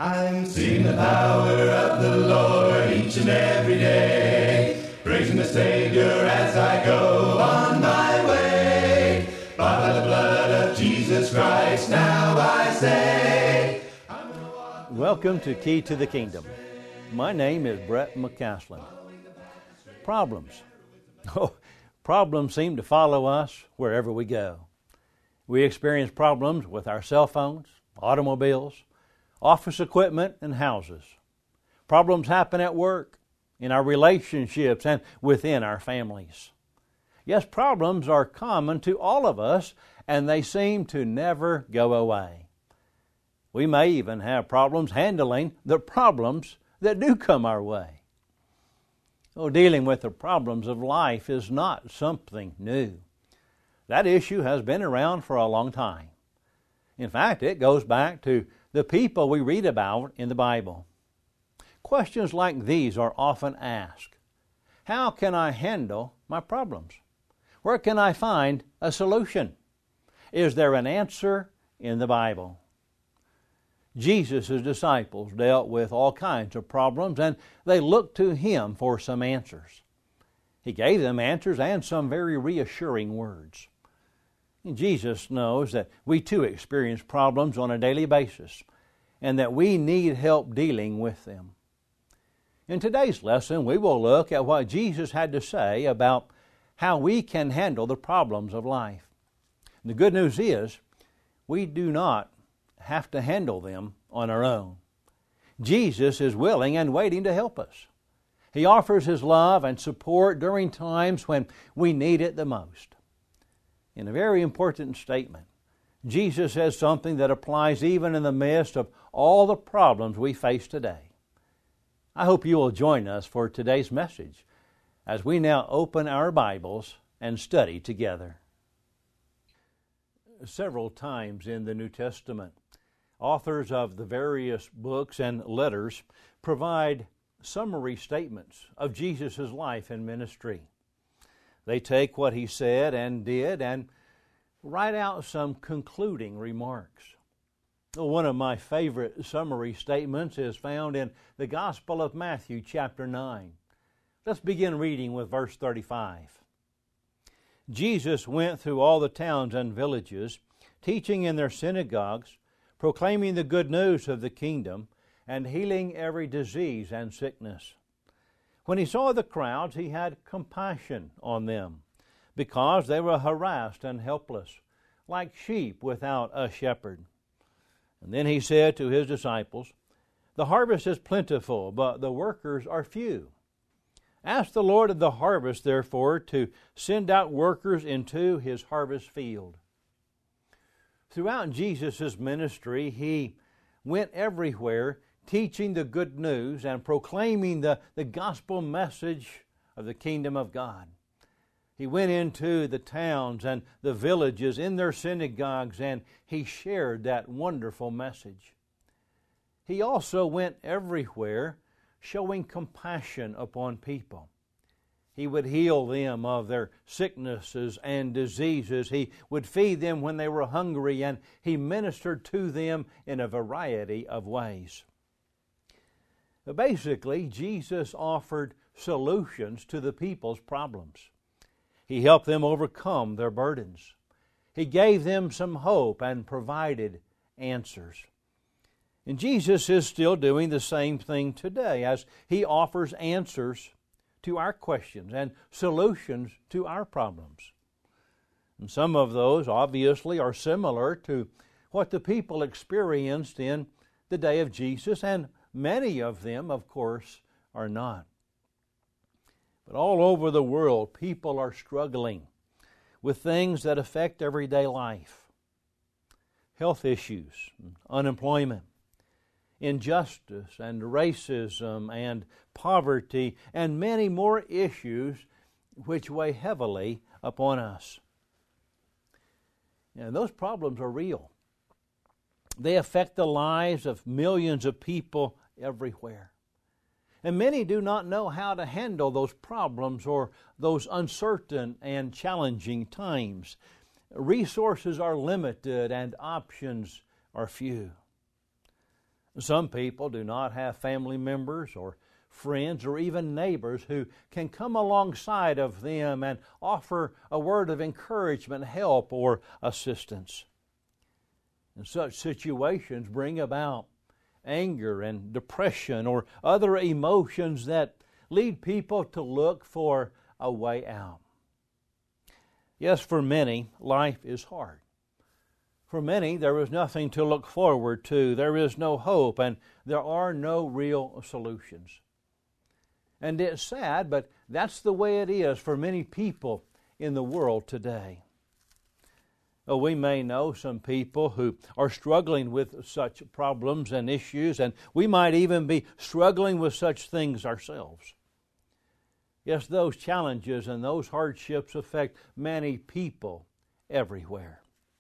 I'm singing the power of the Lord each and every day, praising the Savior as I go on my way. By the blood of Jesus Christ, now I say. Welcome to Key to the Kingdom. My name is Brett McCaslin. Problems. Problems seem to follow us wherever we go. We experience problems with our cell phones, automobiles, office equipment, and houses. Problems happen at work, in our relationships, and within our families. Yes, problems are common to all of us, and they seem to never go away. We may even have problems handling the problems that do come our way. Dealing with the problems of life is not something new. That issue has been around for a long time. In fact, it goes back to the people we read about in the Bible. Questions like these are often asked. How can I handle my problems? Where can I find a solution? Is there an answer in the Bible? Jesus' disciples dealt with all kinds of problems, and they looked to Him for some answers. He gave them answers and some very reassuring words. And Jesus knows that we too experience problems on a daily basis, and that we need help dealing with them. In today's lesson, we will look at what Jesus had to say about how we can handle the problems of life. And the good news is, we do not have to handle them on our own. Jesus is willing and waiting to help us. He offers His love and support during times when we need it the most. In a very important statement, Jesus says something that applies even in the midst of all the problems we face today. I hope you will join us for today's message as we now open our Bibles and study together. Several times in the New Testament, authors of the various books and letters provide summary statements of Jesus' life and ministry. They take what He said and did and write out some concluding remarks. One of my favorite summary statements is found in the Gospel of Matthew, chapter 9. Let's begin reading with verse 35. Jesus went through all the towns and villages, teaching in their synagogues, proclaiming the good news of the kingdom, and healing every disease and sickness. When He saw the crowds, He had compassion on them, because they were harassed and helpless, like sheep without a shepherd. And then He said to His disciples, "The harvest is plentiful, but the workers are few. Ask the Lord of the harvest, therefore, to send out workers into His harvest field." Throughout Jesus' ministry, He went everywhere teaching the good news and proclaiming the gospel message of the kingdom of God. He went into the towns and the villages in their synagogues, and He shared that wonderful message. He also went everywhere showing compassion upon people. He would heal them of their sicknesses and diseases. He would feed them when they were hungry, and He ministered to them in a variety of ways. Basically, Jesus offered solutions to the people's problems. He helped them overcome their burdens. He gave them some hope and provided answers. And Jesus is still doing the same thing today as He offers answers to our questions and solutions to our problems. And some of those obviously are similar to what the people experienced in the day of Jesus, and many of them, of course, are not. But all over the world, people are struggling with things that affect everyday life. Health issues, unemployment, injustice and racism and poverty, and many more issues which weigh heavily upon us. And those problems are real. They affect the lives of millions of people everywhere. And many do not know how to handle those problems or those uncertain and challenging times. Resources are limited and options are few. Some people do not have family members or friends or even neighbors who can come alongside of them and offer a word of encouragement, help, or assistance. And such situations bring about anger and depression or other emotions that lead people to look for a way out. Yes, for many, life is hard. For many, there is nothing to look forward to. There is no hope, and there are no real solutions. And it's sad, but that's the way it is for many people in the world today. Oh, we may know some people who are struggling with such problems and issues, and we might even be struggling with such things ourselves. Yes, those challenges and those hardships affect many people everywhere.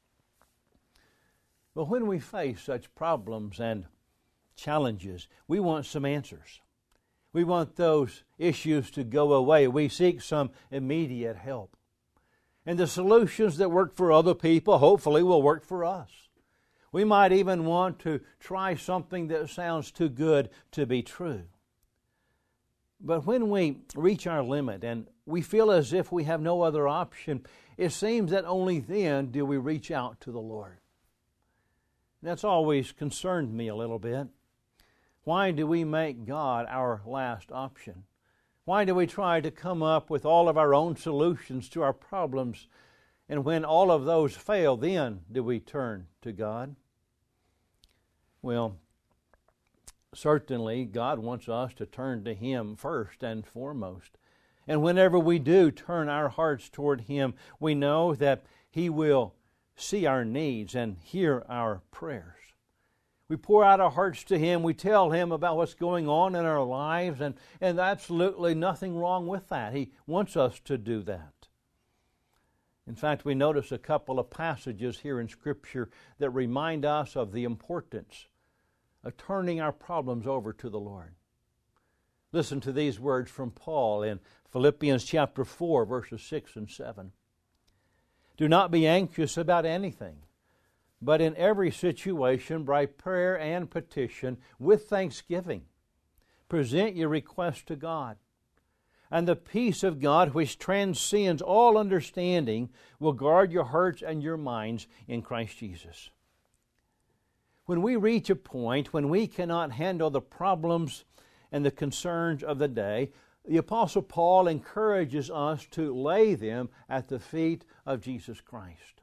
But when we face such problems and challenges, we want some answers. We want those issues to go away. We seek some immediate help. And the solutions that work for other people hopefully will work for us. We might even want to try something that sounds too good to be true. But when we reach our limit and we feel as if we have no other option, it seems that only then do we reach out to the Lord. That's always concerned me a little bit. Why do we make God our last option? Why do we try to come up with all of our own solutions to our problems? And when all of those fail, then do we turn to God? Well, certainly God wants us to turn to Him first and foremost. And whenever we do turn our hearts toward Him, we know that He will see our needs and hear our prayers. We pour out our hearts to Him. We tell Him about what's going on in our lives, and absolutely nothing wrong with that. He wants us to do that. In fact, we notice a couple of passages here in Scripture that remind us of the importance of turning our problems over to the Lord. Listen to these words from Paul in Philippians chapter 4, verses 6 and 7. Do not be anxious about anything, but in every situation, by prayer and petition, with thanksgiving, present your request to God. And the peace of God, which transcends all understanding, will guard your hearts and your minds in Christ Jesus. When we reach a point when we cannot handle the problems and the concerns of the day, the Apostle Paul encourages us to lay them at the feet of Jesus Christ.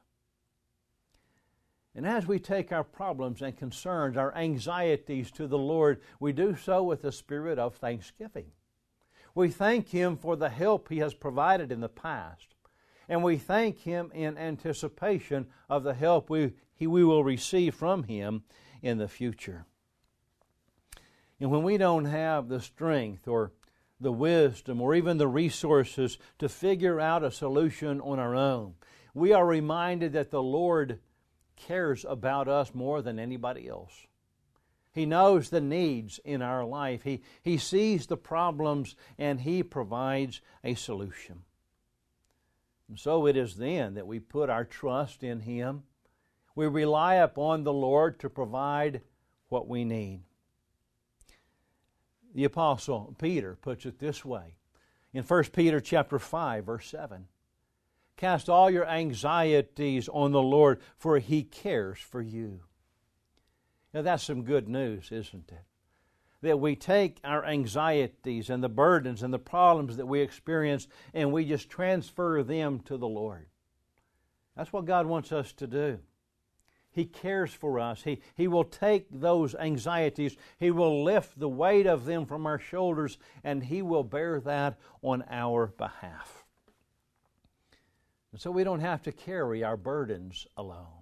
And as we take our problems and concerns, our anxieties to the Lord, we do so with a spirit of thanksgiving. We thank Him for the help He has provided in the past, and we thank Him in anticipation of the help we will receive from Him in the future. And when we don't have the strength or the wisdom or even the resources to figure out a solution on our own, we are reminded that the Lord cares about us more than anybody else. He knows the needs in our life. He sees the problems and He provides a solution. And so it is then that we put our trust in Him. We rely upon the Lord to provide what we need. The Apostle Peter puts it this way in 1 Peter chapter 5, verse 7. Cast all your anxieties on the Lord, for He cares for you. Now that's some good news, isn't it? That we take our anxieties and the burdens and the problems that we experience and we just transfer them to the Lord. That's what God wants us to do. He cares for us. He will take those anxieties. He will lift the weight of them from our shoulders, and He will bear that on our behalf. And so we don't have to carry our burdens alone.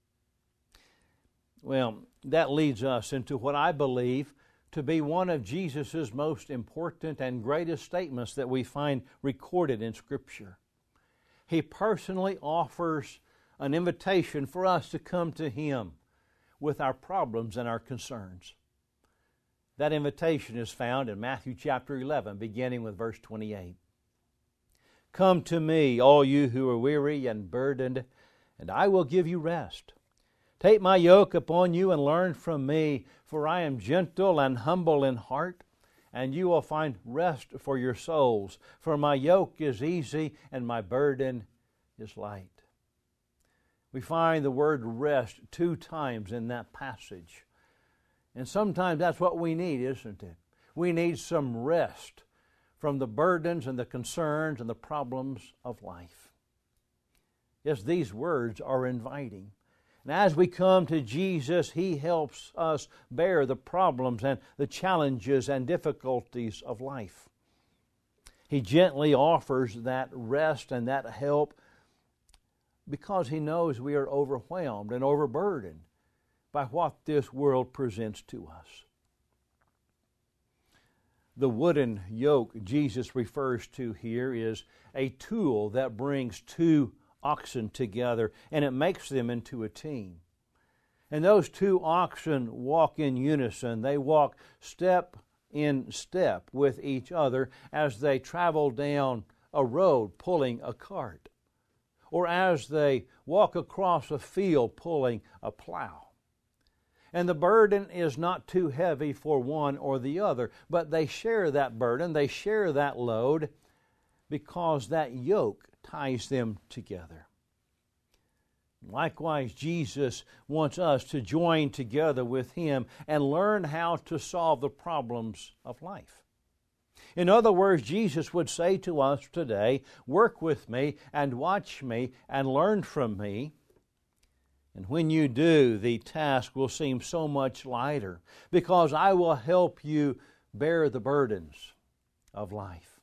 Well, that leads us into what I believe to be one of Jesus' most important and greatest statements that we find recorded in Scripture. He personally offers an invitation for us to come to Him with our problems and our concerns. That invitation is found in Matthew chapter 11, beginning with verse 28. Come to me, all you who are weary and burdened, and I will give you rest. Take my yoke upon you and learn from me, for I am gentle and humble in heart, and you will find rest for your souls. For my yoke is easy and my burden is light. We find the word rest 2 times in that passage. And sometimes that's what we need, isn't it? We need some rest from the burdens and the concerns and the problems of life. Yes, these words are inviting. And as we come to Jesus, He helps us bear the problems and the challenges and difficulties of life. He gently offers that rest and that help because He knows we are overwhelmed and overburdened by what this world presents to us. The wooden yoke Jesus refers to here is a tool that brings 2 oxen together, and it makes them into a team. And those 2 oxen walk in unison. They walk step in step with each other as they travel down a road pulling a cart, or as they walk across a field pulling a plow. And the burden is not too heavy for one or the other, but they share that burden, they share that load, because that yoke ties them together. Likewise, Jesus wants us to join together with Him and learn how to solve the problems of life. In other words, Jesus would say to us today, work with me and watch me and learn from me. And when you do, the task will seem so much lighter because I will help you bear the burdens of life.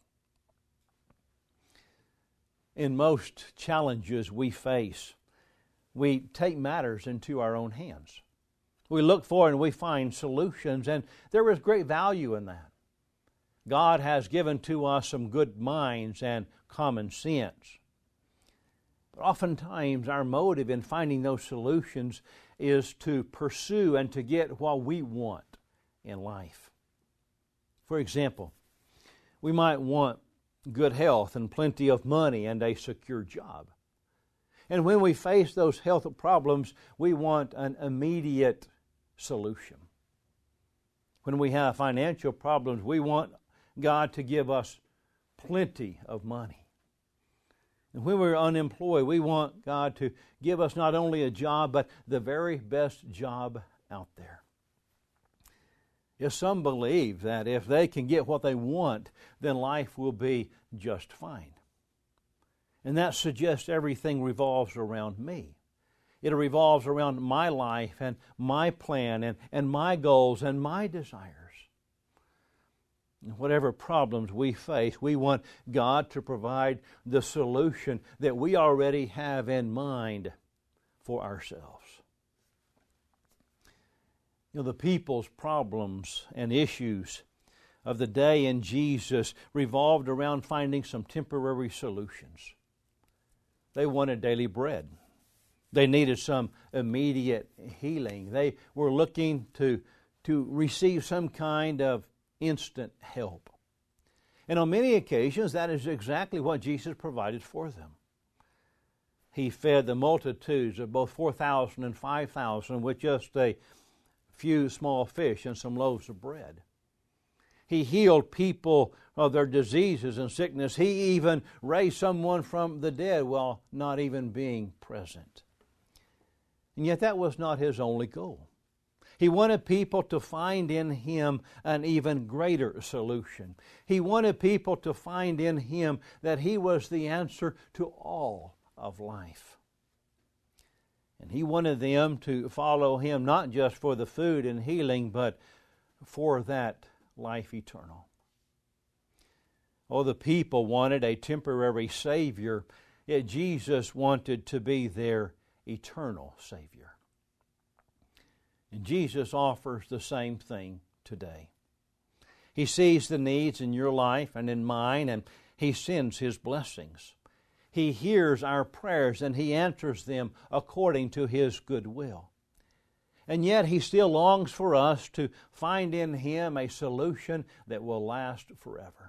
In most challenges we face, we take matters into our own hands. We look for and we find solutions, and there is great value in that. God has given to us some good minds and common sense. But oftentimes our motive in finding those solutions is to pursue and to get what we want in life. For example, we might want good health and plenty of money and a secure job. And when we face those health problems, we want an immediate solution. When we have financial problems, we want God to give us plenty of money. And when we're unemployed, we want God to give us not only a job, but the very best job out there. Yes, some believe that if they can get what they want, then life will be just fine. And that suggests everything revolves around me. It revolves around my life and my plan and my goals and my desires. And whatever problems we face, we want God to provide the solution that we already have in mind for ourselves. You know, the people's problems and issues of the day in Jesus revolved around finding some temporary solutions. They wanted daily bread. They needed some immediate healing. They were looking to receive some kind of instant help. And on many occasions, that is exactly what Jesus provided for them. He fed the multitudes of both 4,000 and 5,000 with just a few small fish and some loaves of bread. He healed people of their diseases and sickness. He even raised someone from the dead while not even being present. And yet that was not His only goal. He wanted people to find in Him an even greater solution. He wanted people to find in Him that He was the answer to all of life. And He wanted them to follow Him not just for the food and healing, but for that life eternal. Oh, the people wanted a temporary Savior, yet Jesus wanted to be their eternal Savior. And Jesus offers the same thing today. He sees the needs in your life and in mine, and He sends His blessings. He hears our prayers and He answers them according to His good will. And yet He still longs for us to find in Him a solution that will last forever.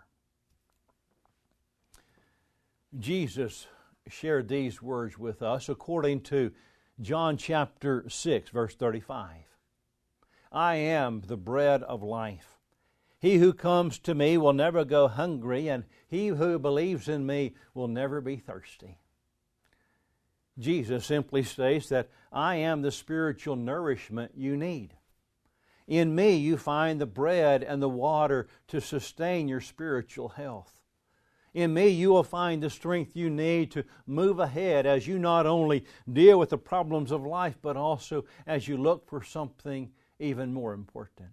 Jesus shared these words with us according to John chapter 6, verse 35. I am the bread of life. He who comes to me will never go hungry, and he who believes in me will never be thirsty. Jesus simply states that I am the spiritual nourishment you need. In me you find the bread and the water to sustain your spiritual health. In me you will find the strength you need to move ahead as you not only deal with the problems of life, but also as you look for something even more important.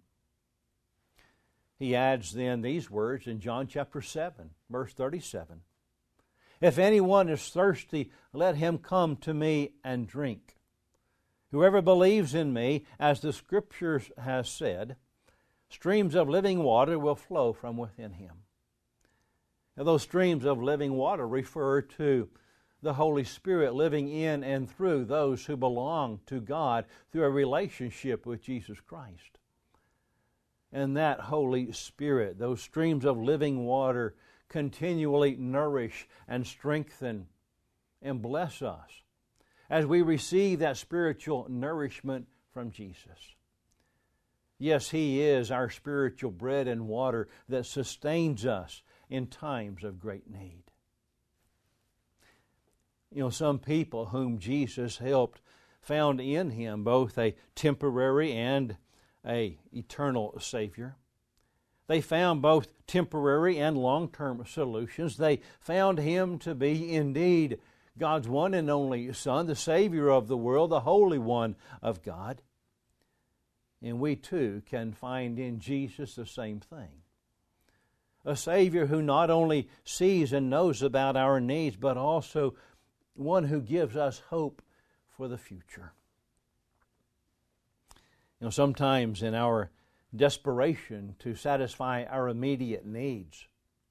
He adds then these words in John chapter 7, verse 37. If anyone is thirsty, let him come to me and drink. Whoever believes in me, as the Scriptures has said, streams of living water will flow from within him. Now, those streams of living water refer to the Holy Spirit living in and through those who belong to God through a relationship with Jesus Christ. And that Holy Spirit, those streams of living water, continually nourish and strengthen and bless us as we receive that spiritual nourishment from Jesus. Yes, He is our spiritual bread and water that sustains us in times of great need. You know, some people whom Jesus helped found in Him both a temporary and an eternal Savior. They found both temporary and long-term solutions. They found Him to be indeed God's one and only Son, the Savior of the world, the Holy One of God. And we too can find in Jesus the same thing. A Savior who not only sees and knows about our needs, but also one who gives us hope for the future. You know, sometimes in our desperation to satisfy our immediate needs,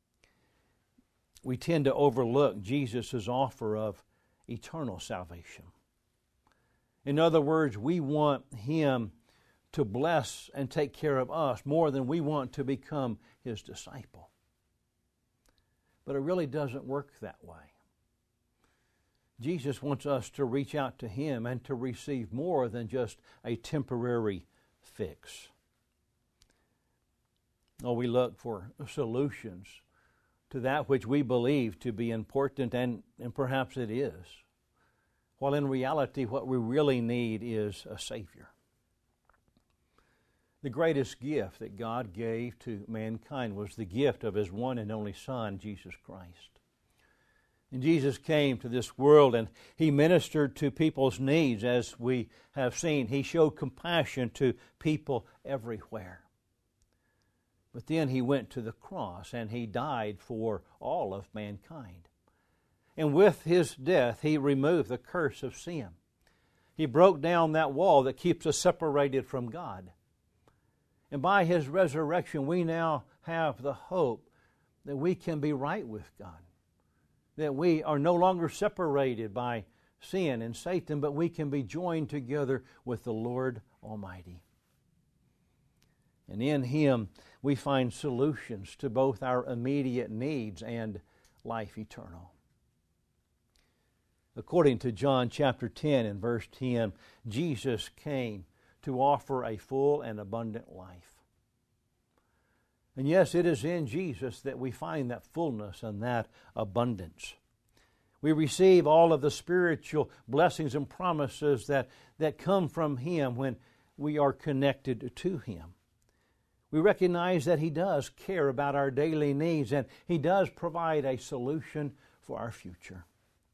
we tend to overlook Jesus' offer of eternal salvation. In other words, we want Him to bless and take care of us more than we want to become His disciple. But it really doesn't work that way. Jesus wants us to reach out to Him and to receive more than just a temporary fix. Oh, we look for solutions to that which we believe to be important, and perhaps it is, while in reality what we really need is a Savior. The greatest gift that God gave to mankind was the gift of His one and only Son, Jesus Christ. And Jesus came to this world and He ministered to people's needs, as we have seen. He showed compassion to people everywhere. But then He went to the cross and He died for all of mankind. And with His death, He removed the curse of sin. He broke down that wall that keeps us separated from God. And by His resurrection, we now have the hope that we can be right with God. That we are no longer separated by sin and Satan, but we can be joined together with the Lord Almighty. And in Him, we find solutions to both our immediate needs and life eternal. According to John chapter 10 and verse 10, Jesus came to offer a full and abundant life. And yes, it is in Jesus that we find that fullness and that abundance. We receive all of the spiritual blessings and promises that come from Him when we are connected to Him. We recognize that He does care about our daily needs, and He does provide a solution for our future.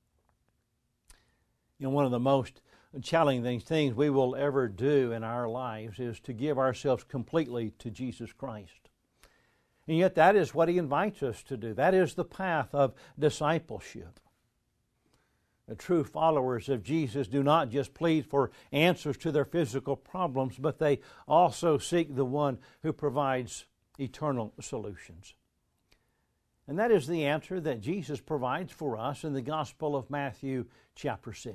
You know, one of the most challenging things we will ever do in our lives is to give ourselves completely to Jesus Christ. And yet that is what He invites us to do. That is the path of discipleship. The true followers of Jesus do not just plead for answers to their physical problems, but they also seek the one who provides eternal solutions. And that is the answer that Jesus provides for us in the Gospel of Matthew chapter 6.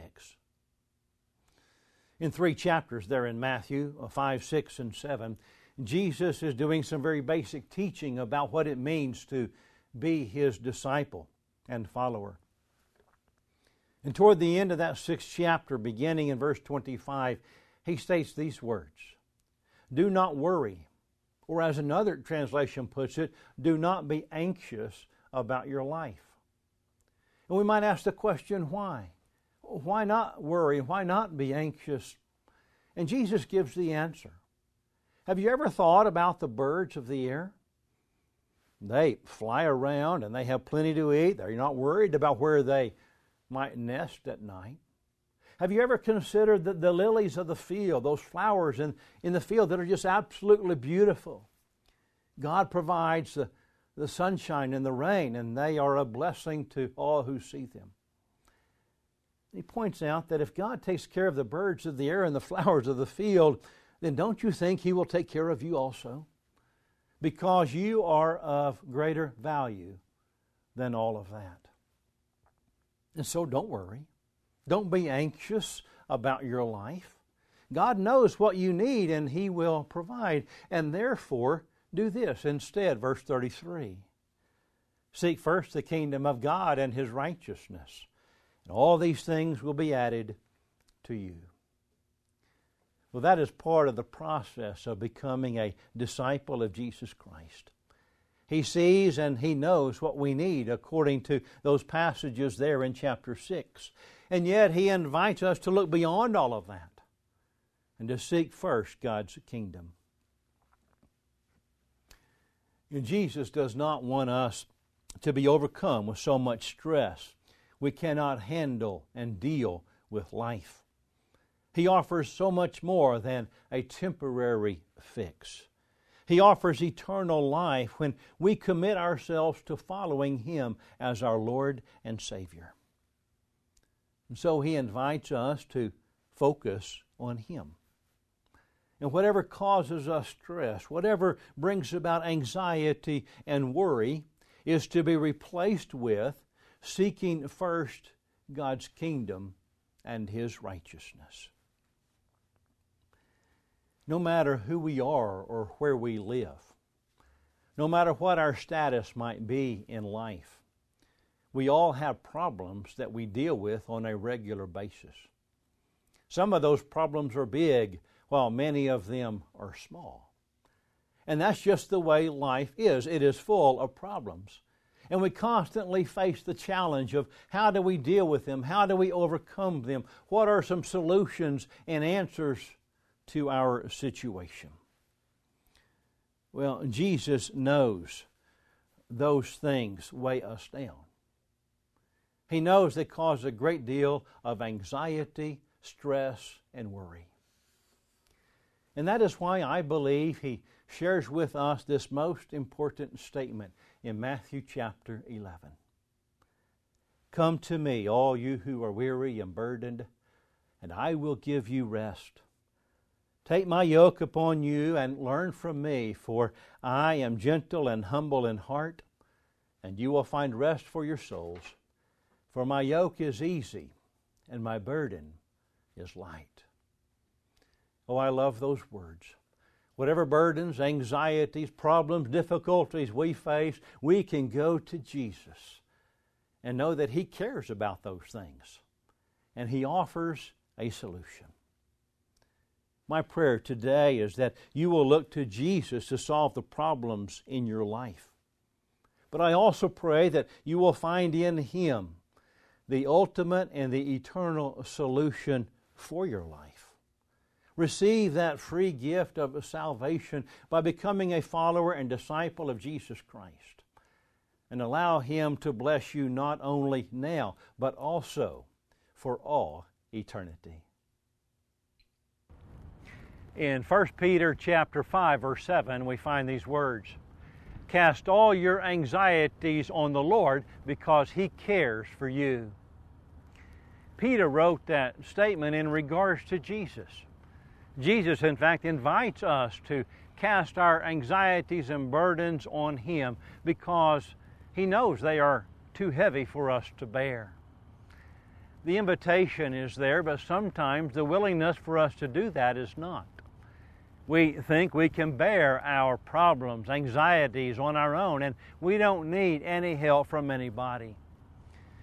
In 3 chapters there in Matthew, 5, 6, and 7, Jesus is doing some very basic teaching about what it means to be His disciple and follower. And toward the end of that 6th chapter, beginning in verse 25, he states these words, "Do not worry," or as another translation puts it, "do not be anxious about your life." And we might ask the question, why? Why not worry? Why not be anxious? And Jesus gives the answer. Have you ever thought about the birds of the air? They fly around and they have plenty to eat. They're not worried about where they might nest at night. Have you ever considered the lilies of the field, those flowers in the field that are just absolutely beautiful? God provides the sunshine and the rain, and they are a blessing to all who see them. He points out that if God takes care of the birds of the air and the flowers of the field, then don't you think He will take care of you also? Because you are of greater value than all of that. And so don't worry. Don't be anxious about your life. God knows what you need and He will provide. And therefore, do this instead, verse 33. Seek first the kingdom of God and His righteousness, and all these things will be added to you. Well, that is part of the process of becoming a disciple of Jesus Christ. He sees and He knows what we need according to those passages there in chapter 6. And yet He invites us to look beyond all of that and to seek first God's kingdom. And Jesus does not want us to be overcome with so much stress we cannot handle and deal with life. He offers so much more than a temporary fix. He offers eternal life when we commit ourselves to following Him as our Lord and Savior. And so He invites us to focus on Him. And whatever causes us stress, whatever brings about anxiety and worry, is to be replaced with seeking first God's kingdom and His righteousness. No matter who we are or where we live, no matter what our status might be in life, we all have problems that we deal with on a regular basis. Some of those problems are big, while many of them are small. And that's just the way life is. It is full of problems. And we constantly face the challenge of how do we deal with them? How do we overcome them? What are some solutions and answers to our situation? Well, Jesus knows those things weigh us down. He knows they cause a great deal of anxiety, stress, and worry. And that is why I believe He shares with us this most important statement in Matthew chapter 11. Come to me, all you who are weary and burdened, and I will give you rest. Take my yoke upon you and learn from me, for I am gentle and humble in heart, and you will find rest for your souls. For my yoke is easy, and my burden is light. Oh, I love those words. Whatever burdens, anxieties, problems, difficulties we face, we can go to Jesus and know that He cares about those things, and He offers a solution. My prayer today is that you will look to Jesus to solve the problems in your life. But I also pray that you will find in Him the ultimate and the eternal solution for your life. Receive that free gift of salvation by becoming a follower and disciple of Jesus Christ. And allow Him to bless you not only now, but also for all eternity. In 1 Peter chapter 5, verse 7, we find these words, "Cast all your anxieties on the Lord because He cares for you." Peter wrote that statement in regards to Jesus. Jesus, in fact, invites us to cast our anxieties and burdens on Him because He knows they are too heavy for us to bear. The invitation is there, but sometimes the willingness for us to do that is not. We think we can bear our problems, anxieties on our own, and we don't need any help from anybody.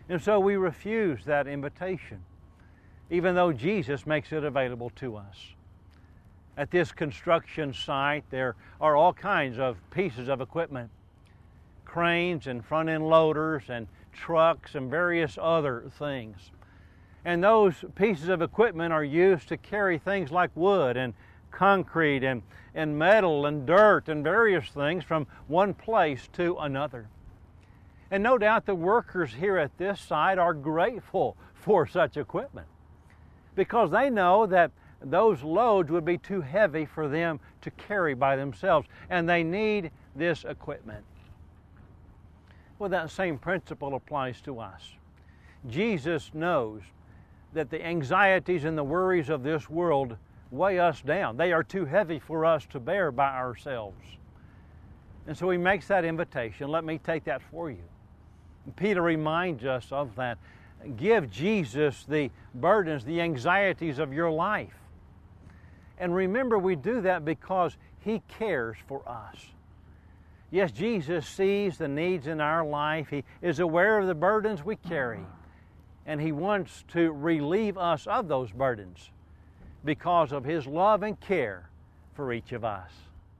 And so we refuse that invitation, even though Jesus makes it available to us. At this construction site, there are all kinds of pieces of equipment, cranes and front-end loaders and trucks and various other things. And those pieces of equipment are used to carry things like wood and concrete and metal and dirt and various things from one place to another. And no doubt the workers here at this site are grateful for such equipment, because they know that those loads would be too heavy for them to carry by themselves, and they need this equipment. Well, that same principle applies to us. Jesus knows that the anxieties and the worries of this world weigh us down. They are too heavy for us to bear by ourselves. And so He makes that invitation. Let me take that for you. Peter reminds us of that. Give Jesus the burdens, the anxieties of your life. And remember, we do that because He cares for us. Yes, Jesus sees the needs in our life. He is aware of the burdens we carry. And He wants to relieve us of those burdens because of His love and care for each of us.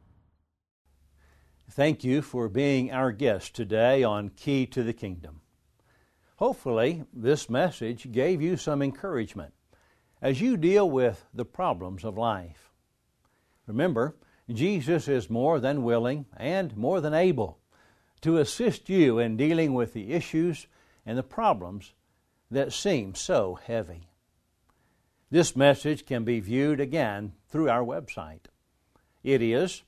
Thank you for being our guest today on Key to the Kingdom. Hopefully, this message gave you some encouragement as you deal with the problems of life. Remember, Jesus is more than willing and more than able to assist you in dealing with the issues and the problems that seem so heavy. This message can be viewed again through our website. It is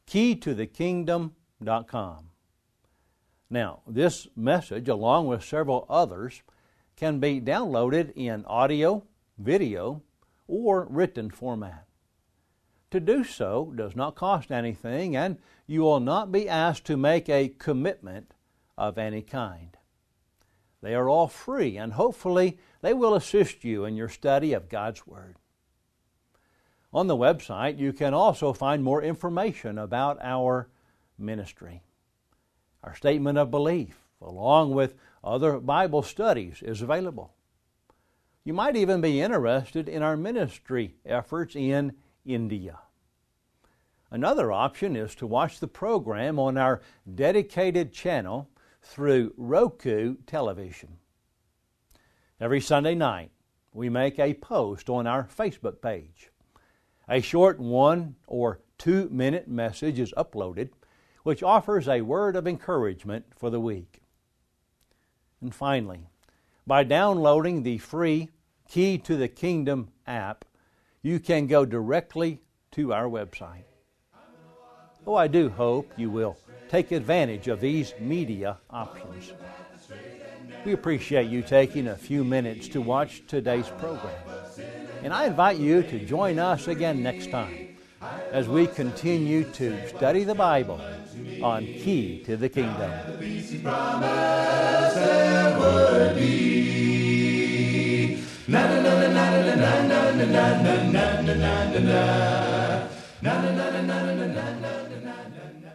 keytothekingdom.com. Now, this message, along with several others, can be downloaded in audio, video, or written format. To do so does not cost anything, and you will not be asked to make a commitment of any kind. They are all free, and hopefully they will assist you in your study of God's Word. On the website, you can also find more information about our ministry. Our statement of belief, along with other Bible studies, is available. You might even be interested in our ministry efforts in India. Another option is to watch the program on our dedicated channel through Roku television. Every Sunday night, we make a post on our Facebook page. A short 1 or 2 minute message is uploaded, which offers a word of encouragement for the week. And finally, by downloading the free Key to the Kingdom app, you can go directly to our website. Oh, I do hope you will take advantage of these media options. We appreciate you taking a few minutes to watch today's program. And I invite you to join us again next time as we continue to study the Bible on Key to the Kingdom. Na na na na na na na na na na na na na na na na na.